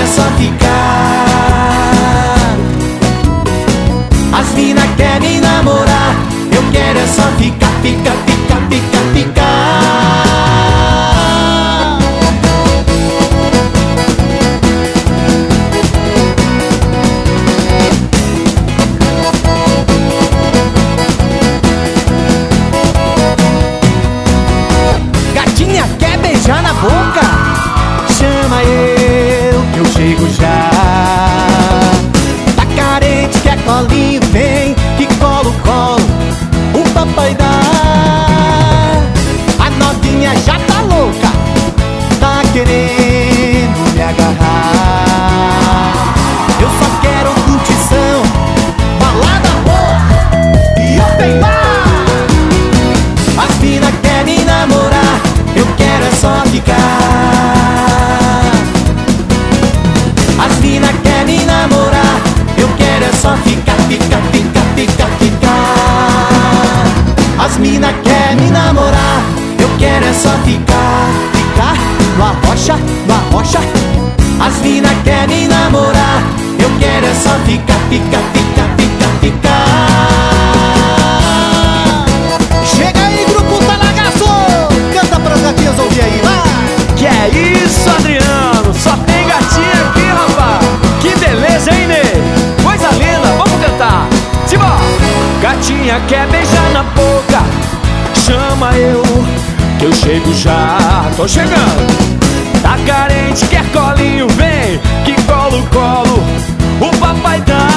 é só ficar. As mina quer me namorar, eu quero é só ficar, ficar, ficar, ficar, ficar. Gatinha quer beijar na boca, chama eu que eu chego já. Tá carente, quer colinho, vem que colo, colo, o papai dá. A novinha já tá louca, tá querendo me agarrar. Eu só quero curtição, balada boa e open bar. As mina quer me namorar, eu quero é só ficar. As mina quer me namorar, eu quero é só ficar, ficar, ficar, ficar, ficar. As mina quer me namorar, eu quero é só ficar, ficar no arrocha, no arrocha. As mina quer me namorar, eu quero é só ficar, ficar, ficar, ficar, ficar. Chega aí, grupo Talagaço, canta pras gatinhas ouvir aí, vai! Que é isso, Adriano? Só tem gatinha aqui, rapaz. Que beleza, hein, Ney? Coisa linda, vamos cantar. Simbora! Gatinha quer beijar na boca, chama eu que eu chego já. Tô chegando. Tá carente, quer colinho, vem que colo, colo, o papai dá.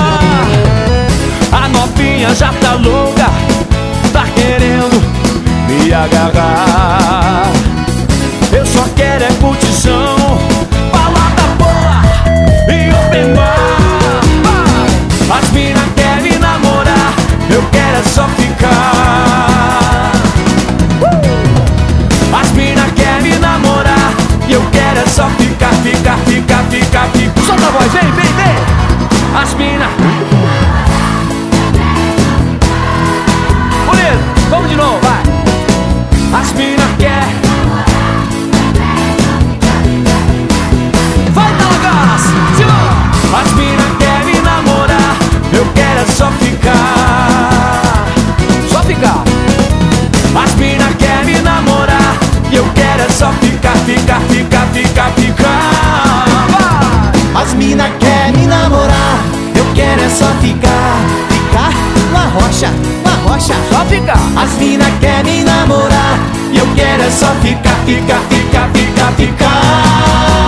A novinha já tá louca, tá querendo me agarrar. Eu só quero é curtição, balada boa e open bar. As mina quer me namorar, eu quero é só ficar. As mina quer me namorar, eu quero é só ficar, ficar, ficar, ficar, ficar. Solta a voz, vem, vem, vem. As mina. Bonito, vamos de novo, vai. As mina quer. Vai, Talagaço, simbora. As mina quer me namorar, eu quero é só ficar. Só ficar. As mina quer me namorar, eu quero é só ficar, ficar, ficar, ficar, ficar. Vai. As mina quer me namorar, eu quero é só ficar, ficar na rocha, na rocha. Só ficar. As mina quer me namorar, eu quero é só ficar, ficar, ficar, ficar, ficar.